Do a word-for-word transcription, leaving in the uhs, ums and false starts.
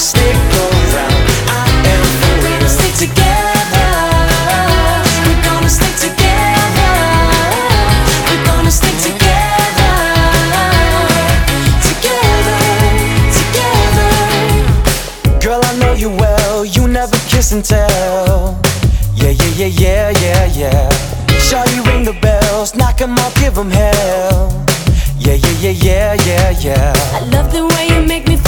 stick around. I am for real. We're gonna stick together. We're gonna stick together. We're gonna stick together. Together, together. Girl, I know you well. You never kiss and tell. Yeah, yeah, yeah, yeah, yeah, yeah. Shawty, ring the bells, knock 'em out, give 'em hell. Yeah, yeah, yeah, yeah, yeah, yeah. I love the way you make me